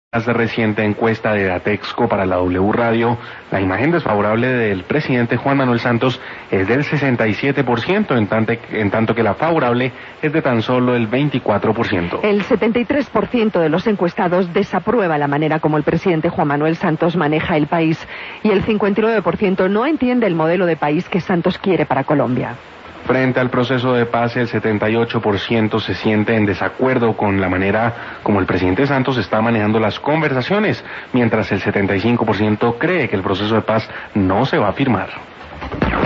Más reciente encuesta de Datexco para la W Radio, la imagen desfavorable del presidente Juan Manuel Santos es del 67%, en tanto que la favorable es de tan solo el 24%. El 73% de los encuestados desaprueba la manera como el presidente Juan Manuel Santos maneja el país y el 59% no entiende el modelo de país que Santos quiere para Colombia. Frente al proceso de paz, el 78% se siente en desacuerdo con la manera como el presidente Santos está manejando las conversaciones, mientras el 75% cree que el proceso de paz no se va a firmar.